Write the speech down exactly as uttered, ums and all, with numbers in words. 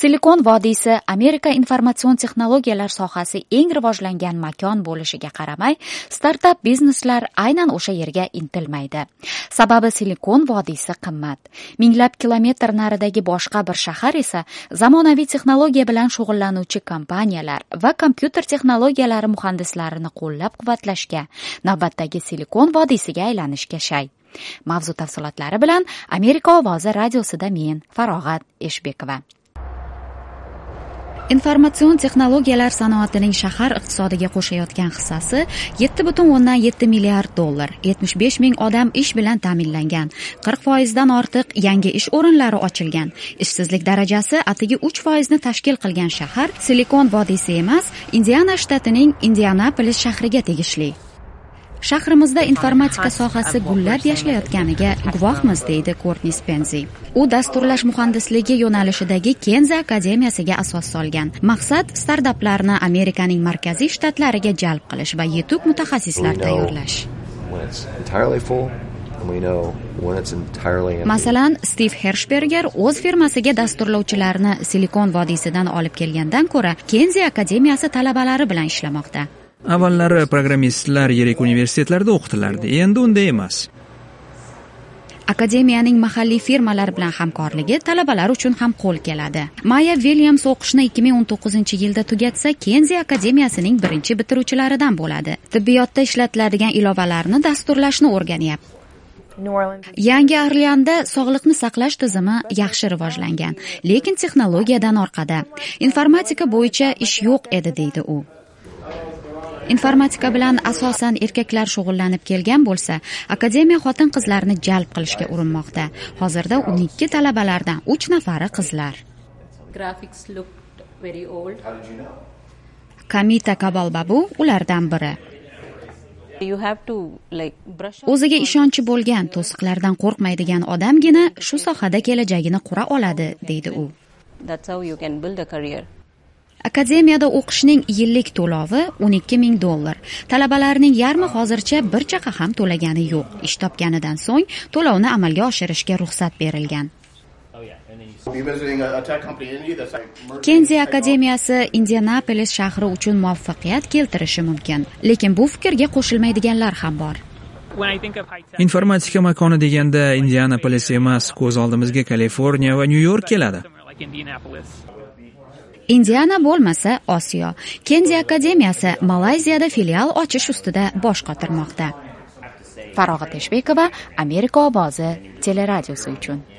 Silikon vodiysi Amerika informatsion texnologiyalar sohasi eng rivojlangan makon bo'lishiga qaramay, startap bizneslar aynan o'sha yerga intilmaydi. Sababi Silikon vodiysi qimmat. Minglab kilometr naridagi boshqa bir shahar esa zamonaviy texnologiya bilan shug'ullanuvchi kompaniyalar va kompyuter texnologiyalari muhandislarini qo'llab-quvvatlashga, navbatdagi Silikon vodiysiga aylanishga shay. Mavzu tafsilotlari bilan Amerika ovozi radiosida men Farog'at Eshbekova. Informatsion texnologiyalar sanoatining shahar iqtisodiga qo'shayotgan hissasi yetti butun o'ndan yetti milliard dollar, yetmish besh ming odam ish bilan ta'minlangan, qirq foizdan ortiq yangi ish o'rinlari ochilgan, ishsizlik darajasi atigi uch foizni tashkil qilgan shahar Silikon vodiysi emas, Indiana shtatining Indianapolis shahriga tegishli. Shahrimizda informatika sohasi gullab yashlayotganiga guvohmiz, deydi Courtney Spenzi. U dasturlash muhandisligi yo'nalishidagi Kenzi akademiyasiga asos solgan. Maqsad startaplarni Amerikaning markaziy shtatlariga jalb qilish va yetuk mutaxassislar tayyorlash. Masalan, Steve Hershberger o'z firmasiga dasturlovchilarni Silikon vodiysidan olib kelgandan ko'ra, Kenzi akademiyasi talabalari bilan ishlamoqda. Avvallari programmistlar yirik universitetlarda o'qitilardi, endi unday emas. Akademiyaning mahalliy firmalar bilan hamkorligi talabalar uchun ham qo'l keladi. Maya Williams o'qishni ikki ming o'n to'qqizinchi yilda tugatsa, Kenzi akademiyasining birinchi bitiruvchilaridan bo'ladi. Tibbiyotda ishlatiladigan ilovalarni dasturlashni o'rganyapti. Yangi Orleanda sog'liqni saqlash tizimi yaxshi rivojlangan, lekin texnologiyadan orqada. Informatika bo'yicha ish yo'q edi, deydi u. Informatika bilan asosan erkaklar shug'ullanib kelgan bo'lsa, akademiya xotin-qizlarni jalb qilishga urinmoqda. Hozirda o'n ikki talabalardan uch nafari qizlar. Kamita Kabalbabu ulardan biri. O'ziga ishonchi bo'lgan, to'siqlardan qo'rqmaydigan odamgina shu sohada kelajagini qura oladi, deydi u. Akademiyada o'qishning yillik to'lovi o'n ikki ming dollar. Talabalarning yarmi hozircha bir chaqa ham to'lagani yo'q. Ish topganidan so'ng to'lovni amalga oshirishga ruxsat berilgan. Kenzi akademiyasi Indianapolis shahri uchun muvaffaqiyat keltirishi mumkin, lekin bu fikrga qo'shilmaydiganlar ham bor. Informatika makoni deganda Indianapolis emas, ko'z oldimizga Kaliforniya va Nyu-York keladi. Indiana bo'lmasa Osiyo. Kenzi akademiyasi Malayziyada filial ochish ustida bosh qotirmoqda. Farog'at Eshbekova, Amerika ovozi teleradiosi uchun.